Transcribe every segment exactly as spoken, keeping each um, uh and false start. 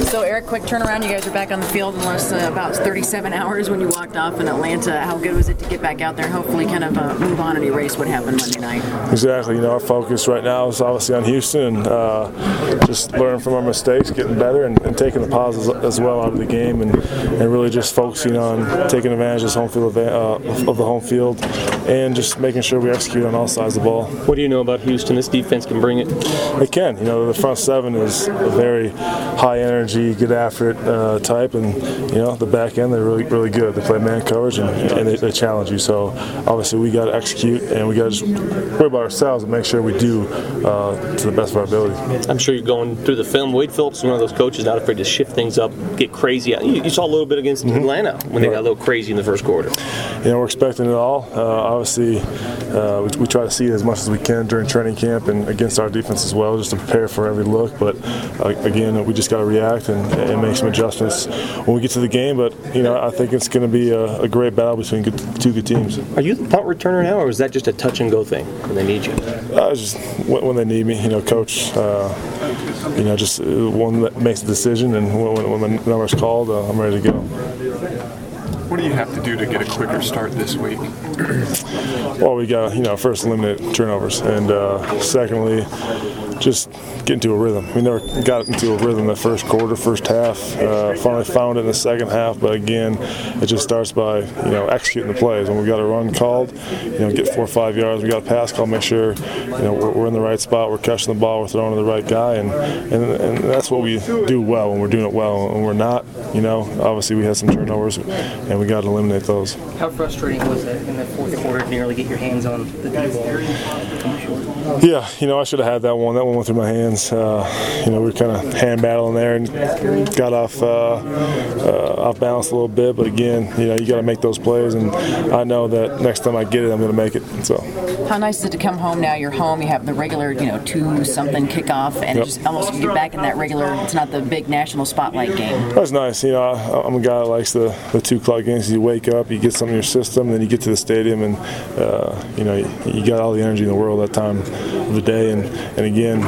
So, Eric, quick turnaround. You guys are back on the field in less uh, about thirty-seven hours when you walked off in Atlanta. How good was it to get back out there and hopefully kind of uh, move on and erase what happened Monday night? Exactly. You know, our focus right now is obviously on Houston and uh, just learning from our mistakes, getting better, and, and taking the positives as well out of the game, and, and really just focusing on taking advantage of, this home field uh, of the home field and just making sure we execute on all sides of the ball. What do you know about Houston? This defense can bring it. They can. You know, the front seven is a very high energy, get after it uh, type, and you know the back end they're really really good. They play man coverage and, and they, they challenge you. So obviously we got to execute and we got to just worry about ourselves and make sure we do uh, to the best of our ability. I'm sure you're going through the film. Wade Phillips is one of those coaches not afraid to shift things up, get crazy. You, you saw a little bit against mm-hmm. Atlanta when they got a little crazy in the first quarter. You know, we're expecting it all. Uh, obviously, uh, we, we try to see it as much as we can during training camp and against our defense as well, just to prepare for every look. But uh, again, we just got to react and, and make some adjustments when we get to the game. But you know, I think it's going to be a, a great battle between good, two good teams. Are you the punt returner now, or is that just a touch and go thing when they need you? Uh, just when, when they need me, you know, coach. Uh, you know, just one that makes a decision, and when, when the number's called, uh, I'm ready to go. What do you have to do to get a quicker start this week? Well, we got, you know, first eliminate turnovers, and uh, secondly, just get into a rhythm. We never got into a rhythm the first quarter, first half. Uh, finally found it in the second half, but again, it just starts by, you know, executing the plays. When we got a run called, you know, get four or five yards. We got a pass call, make sure, you know, we're, we're in the right spot, we're catching the ball, we're throwing to the right guy, and, and and that's what we do well when we're doing it well. When we're not, you know, obviously we had some turnovers, and we got to eliminate those. How frustrating was it in the fourth quarter to nearly get your hands on the D-ball? Yeah, you know, I should have had that one. That one went through my hands. Uh, you know, we were kind of hand battling there and got off uh, uh, off balance a little bit. But again, you know, you got to make those plays, and I know that next time I get it, I'm going to make it. So. How nice is it to come home now? You're home. You have the regular, you know, two something kickoff, and yep. it just almost you get back in that regular. It's not the big national spotlight game. That's nice. You know, I, I'm a guy that likes the the two o'clock games. You wake up, you get something in your system, and then you get to the stadium, and uh, you know, you, you got all the energy in the world that time of the day. And and again,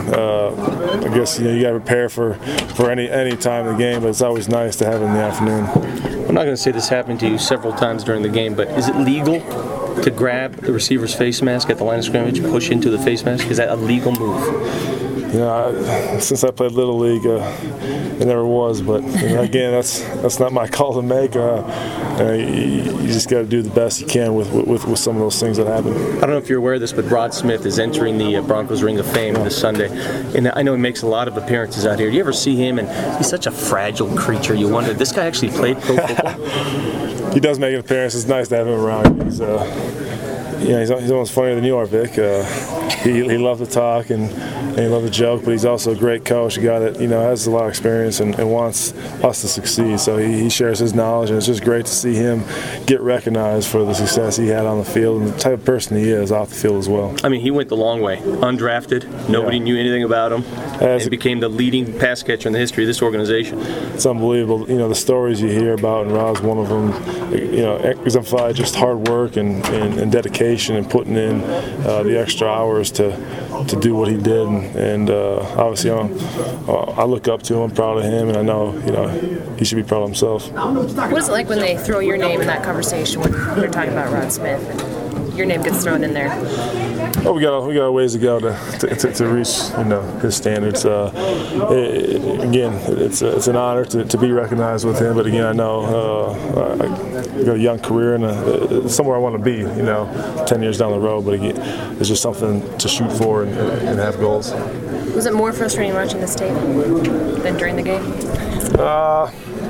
uh, I guess you know you got to prepare for for any any time of the game, but it's always nice to have it in the afternoon. I'm not going to say this happened to you several times during the game, but is it legal to grab the receiver's face mask at the line of scrimmage, push into the face mask? Is that a legal move? You know, I, since I played Little League, uh, it never was. But you know, again, that's that's not my call to make. Uh, uh, you, you just got to do the best you can with, with with some of those things that happen. I don't know if you're aware of this, but Rod Smith is entering the uh, Broncos Ring of Fame this Sunday, and I know he makes a lot of appearances out here. Do you ever see him? And he's such a fragile creature. You wonder, this guy actually played pro football? He does make an appearance. It's nice to have him around. He's uh, yeah, he's, he's almost funnier than you are, Vic. Uh, he he loves to talk and, and he loves to joke, but he's also a great coach. A guy that you know has a lot of experience and, and wants us to succeed. So he, he shares his knowledge, and it's just great to see him get recognized for the success he had on the field and the type of person he is off the field as well. I mean, he went the long way. Undrafted, nobody yeah. knew anything about him, and became the leading pass catcher in the history of this organization. It's unbelievable. You know the stories you hear about, and Rod's one of them. You know, exemplify just hard work and, and, and dedication and putting in uh, the extra hours to to do what he did, and, and uh, obviously I'm, uh, I look up to him, I'm proud of him, and I know you know he should be proud of himself. What is it like when they throw your name in that conversation when they're talking about Rod Smith and your name gets thrown in there? Oh, we got we got a ways to go to to, to, to reach you know his standards. Uh, it, again, it's a, it's an honor to, to be recognized with him. But again, I know uh, I got a young career and a, somewhere I want to be. You know, ten years down the road. But again, it's just something to shoot for and, and have goals. Was it more frustrating watching this tape than during the game? Uh,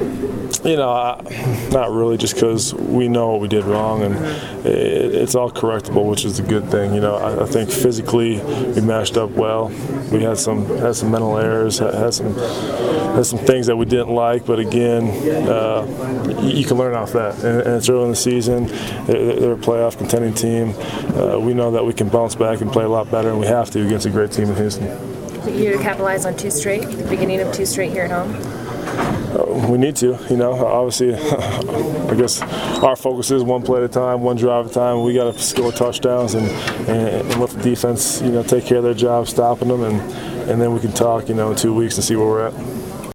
You know, uh, not really, just because we know what we did wrong, and it, it's all correctable, which is a good thing. You know, I, I think physically we matched up well. We had some had some mental errors, had, had some had some things that we didn't like, but again, uh, you, you can learn off that. And, and it's early in the season. They're, they're a playoff contending team. Uh, we know that we can bounce back and play a lot better, and we have to against a great team in Houston. You capitalize on two straight, the beginning of two straight here at home? Uh, we need to, you know, obviously, I guess our focus is one play at a time, one drive at a time. We got to score touchdowns and, and, and let the defense, you know, take care of their job, stopping them, and, and then we can talk, you know, in two weeks and see where we're at.